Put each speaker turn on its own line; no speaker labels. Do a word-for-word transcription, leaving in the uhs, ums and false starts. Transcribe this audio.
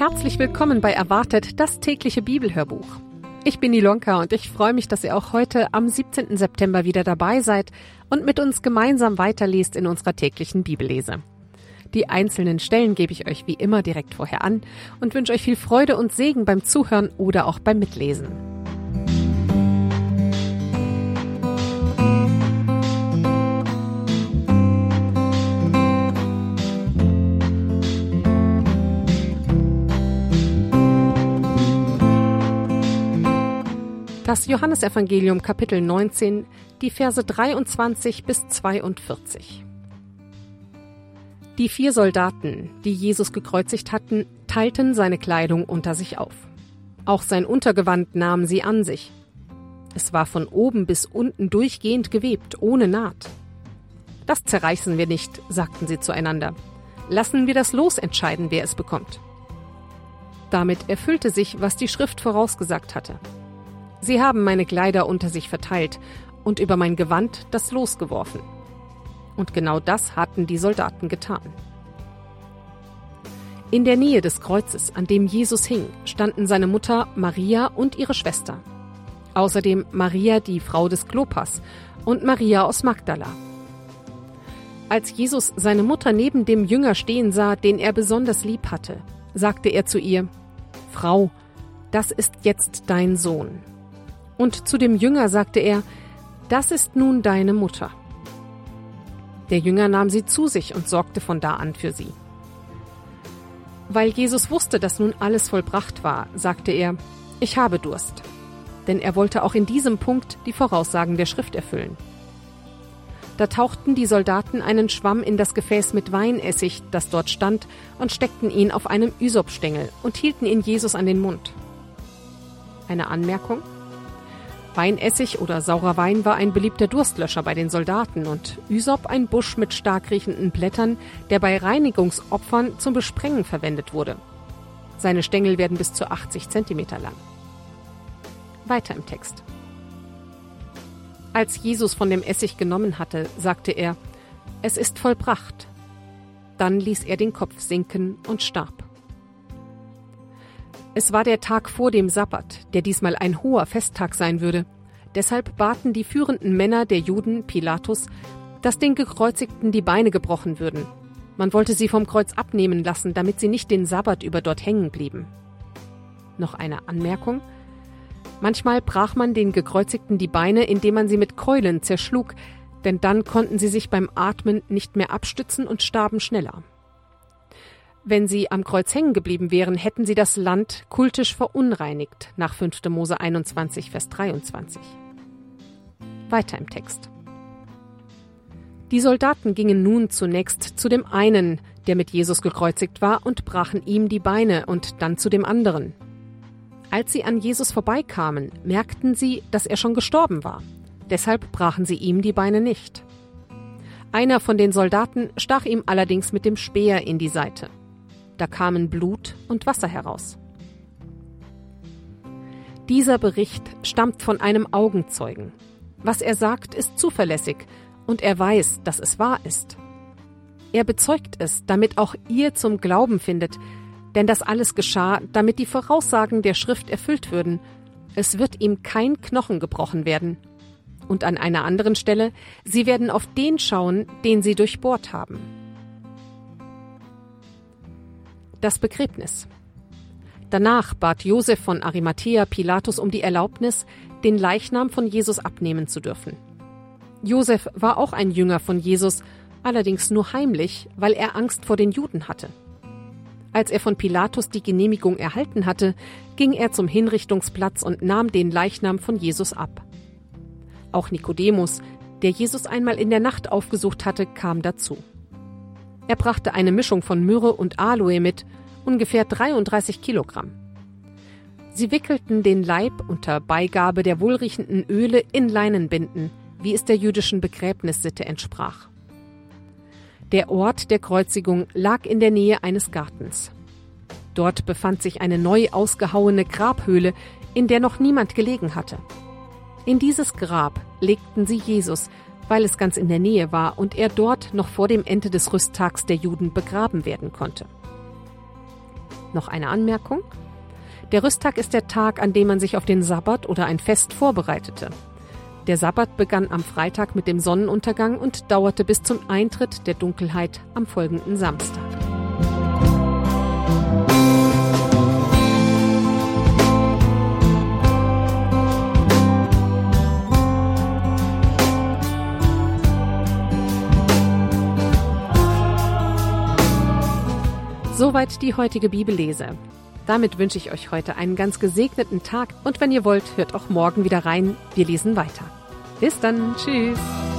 Herzlich willkommen bei Erwartet, das tägliche Bibelhörbuch. Ich bin Ilonka und ich freue mich, dass ihr auch heute am siebzehnten September wieder dabei seid und mit uns gemeinsam weiterlest in unserer täglichen Bibellese. Die einzelnen Stellen gebe ich euch wie immer direkt vorher an und wünsche euch viel Freude und Segen beim Zuhören oder auch beim Mitlesen. Das Johannesevangelium Kapitel neunzehn, die Verse dreiundzwanzig bis zweiundvierzig. Die vier Soldaten, die Jesus gekreuzigt hatten, teilten seine Kleidung unter sich auf. Auch sein Untergewand nahmen sie an sich. Es war von oben bis unten durchgehend gewebt, ohne Naht. Das zerreißen wir nicht, sagten sie zueinander. Lassen wir das Los entscheiden, wer es bekommt. Damit erfüllte sich, was die Schrift vorausgesagt hatte. Sie haben meine Kleider unter sich verteilt und über mein Gewand das Los geworfen. Und genau das hatten die Soldaten getan. In der Nähe des Kreuzes, an dem Jesus hing, standen seine Mutter Maria und ihre Schwester. Außerdem Maria, die Frau des Klopas, und Maria aus Magdala. Als Jesus seine Mutter neben dem Jünger stehen sah, den er besonders lieb hatte, sagte er zu ihr: »Frau, das ist jetzt dein Sohn.« Und zu dem Jünger sagte er: »Das ist nun deine Mutter.« Der Jünger nahm sie zu sich und sorgte von da an für sie. Weil Jesus wusste, dass nun alles vollbracht war, sagte er: »Ich habe Durst.« Denn er wollte auch in diesem Punkt die Voraussagen der Schrift erfüllen. Da tauchten die Soldaten einen Schwamm in das Gefäß mit Weinessig, das dort stand, und steckten ihn auf einem Ysopstängel und hielten ihn Jesus an den Mund. Eine Anmerkung: Weinessig oder saurer Wein war ein beliebter Durstlöscher bei den Soldaten und Ysop ein Busch mit stark riechenden Blättern, der bei Reinigungsopfern zum Besprengen verwendet wurde. Seine Stängel werden bis zu achtzig Zentimeter lang. Weiter im Text. Als Jesus von dem Essig genommen hatte, sagte er: »Es ist vollbracht.« Dann ließ er den Kopf sinken und starb. Es war der Tag vor dem Sabbat, der diesmal ein hoher Festtag sein würde. Deshalb baten die führenden Männer der Juden Pilatus, dass den Gekreuzigten die Beine gebrochen würden. Man wollte sie vom Kreuz abnehmen lassen, damit sie nicht den Sabbat über dort hängen blieben. Noch eine Anmerkung: Manchmal brach man den Gekreuzigten die Beine, indem man sie mit Keulen zerschlug, denn dann konnten sie sich beim Atmen nicht mehr abstützen und starben schneller. Wenn sie am Kreuz hängen geblieben wären, hätten sie das Land kultisch verunreinigt, nach fünfter Mose einundzwanzig, Vers dreiundzwanzig. Weiter im Text. Die Soldaten gingen nun zunächst zu dem einen, der mit Jesus gekreuzigt war, und brachen ihm die Beine, und dann zu dem anderen. Als sie an Jesus vorbeikamen, merkten sie, dass er schon gestorben war. Deshalb brachen sie ihm die Beine nicht. Einer von den Soldaten stach ihm allerdings mit dem Speer in die Seite. Da kamen Blut und Wasser heraus. Dieser Bericht stammt von einem Augenzeugen. Was er sagt, ist zuverlässig und er weiß, dass es wahr ist. Er bezeugt es, damit auch ihr zum Glauben findet, denn das alles geschah, damit die Voraussagen der Schrift erfüllt würden. Es wird ihm kein Knochen gebrochen werden. Und an einer anderen Stelle: Sie werden auf den schauen, den sie durchbohrt haben. Das Begräbnis. Danach bat Josef von Arimathäa Pilatus um die Erlaubnis, den Leichnam von Jesus abnehmen zu dürfen. Josef war auch ein Jünger von Jesus, allerdings nur heimlich, weil er Angst vor den Juden hatte. Als er von Pilatus die Genehmigung erhalten hatte, ging er zum Hinrichtungsplatz und nahm den Leichnam von Jesus ab. Auch Nikodemus, der Jesus einmal in der Nacht aufgesucht hatte, kam dazu. Er brachte eine Mischung von Myrrhe und Aloe mit, ungefähr dreiunddreißig Kilogramm. Sie wickelten den Leib unter Beigabe der wohlriechenden Öle in Leinenbinden, wie es der jüdischen Begräbnissitte entsprach. Der Ort der Kreuzigung lag in der Nähe eines Gartens. Dort befand sich eine neu ausgehauene Grabhöhle, in der noch niemand gelegen hatte. In dieses Grab legten sie Jesus, weil es ganz in der Nähe war und er dort noch vor dem Ende des Rüsttags der Juden begraben werden konnte. Noch eine Anmerkung? Der Rüsttag ist der Tag, an dem man sich auf den Sabbat oder ein Fest vorbereitete. Der Sabbat begann am Freitag mit dem Sonnenuntergang und dauerte bis zum Eintritt der Dunkelheit am folgenden Samstag. Soweit die heutige Bibellese. Damit wünsche ich euch heute einen ganz gesegneten Tag und wenn ihr wollt, hört auch morgen wieder rein. Wir lesen weiter. Bis dann. Tschüss.